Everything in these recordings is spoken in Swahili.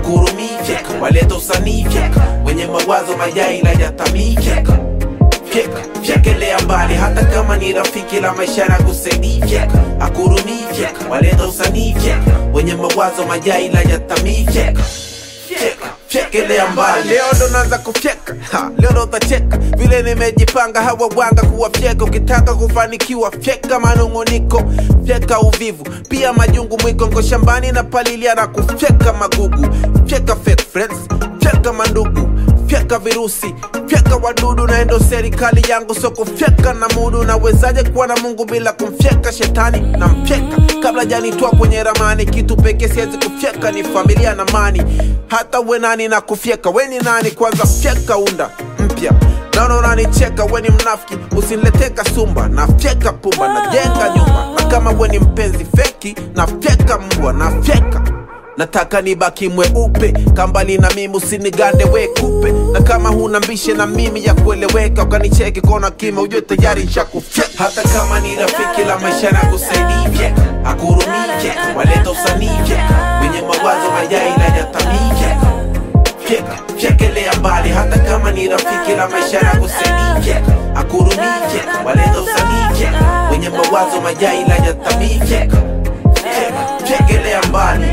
akurumi fyeka, waleta usanii fyeka, wenye mawazo mayai la yatamii fyeka. Fyeka, fyekelea mbali hata kama ni rafiki la maisha na kusedi fyeka, akurumi fyeka, waleta usanii fyeka, wenye mawazo mayai la yatamii fyeka. Fyeka, fyekelea mbali. Leo ndo naanza kufyeka, leo ndo utacheka. Vile nimejipanga hawa wanga kuwafyeka. Ukitaka kufanikiwa fyeka manunguniko, fyeka uvivu, pia majungu mwiko. Nko shambani na palilia na kufyeka magugu. Fyeka fake friends, fyeka mandugu, fyeka virusi, fyeka wadudu. Na endo serikali yangu so kufyeka na mudu. Na wezaje kuwa na Mungu bila kumfyeka shetani? Na mfyeka kabla janitoa kwenye ramani. Kitu peke siwezi kufyeka ni familia na mani. Hata we nani na kufyeka, we ni nani? Kwanza fyeka unda mpya. Naona unanicheka, we ni mnafiki, usinilete kasumba. Na fyeka pumba, na jenga nyumba. Na kama we ni mpenzi feki, na fyeka mbwa, na fyeka. Nataka nibaki mweupe, kambali na mimi usinigande we kupe. Na kama huna mbishe na mimi ya kueleweka, ukanicheki kona kima ujue tayari nishakufyeka. Hata kama ni rafiki la maisha na kusaidia fyeka, akurumi fyeka, waleta usanii fyeka, wenye mawazo mayai la yatamii fyeka. Fyeka, fyekelea mbali hata kama ni rafiki la maisha na kusaidia fyeka, akurumi fyeka, waleta usanii fyeka, wenye mawazo mayai la yatamii fyeka. Fyeka, fyekelea mbali.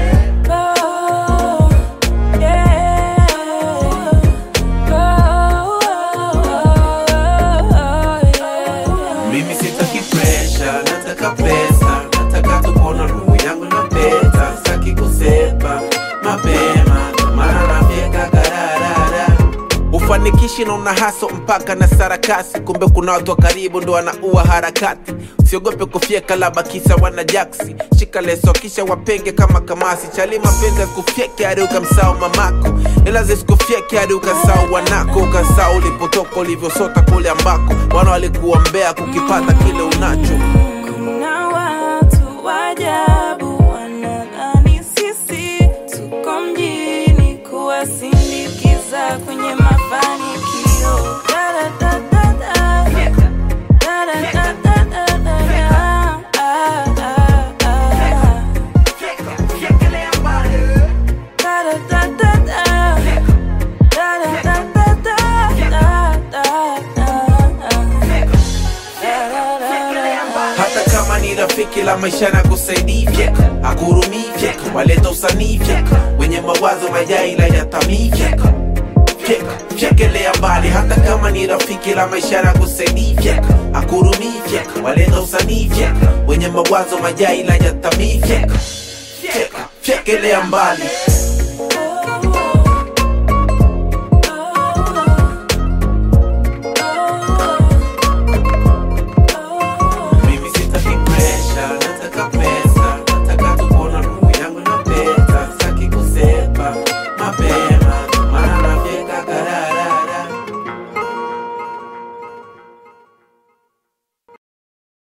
Mimi sitaki pressure, nataka pesa. Nataka tukona roho yangu na peta. Saki kusepa mapema, mara na fyeka kararara. Ufanikishi na unahaso mpaka na sarakasi. Kumbe kuna watu wa karibu ndo wanaua harakati. Usiogope kufyeka laba kisa wana jaksi. Shika leso kisha wapenge kama kamasi. Chali mapenzi kufyeke hadi ukamsahau mamako. Ila zisikufyeke hadi ukasahau wanako. Ukasahau ulipotoka ulivyosota kule ambako wana walikuombea kukipata kile unacho. Kuna watu wajabu wanadhani sisi tuko mjini kuwasindikiza kwenye mafanikio. Hata kama ni rafiki la maisha na kusaidia fyeka, akurumi fyeka, waleta usanii fyeka, wenye mawazo mayai la yatamii fyeka. Fyeka, fyekelea mbali hata kama ni rafiki la maisha na kusaidia fyeka, akurumi fyeka, waleta usanii fyeka, wenye mawazo mayai la yatamii fyeka. Fyeka, fyekelea mbali.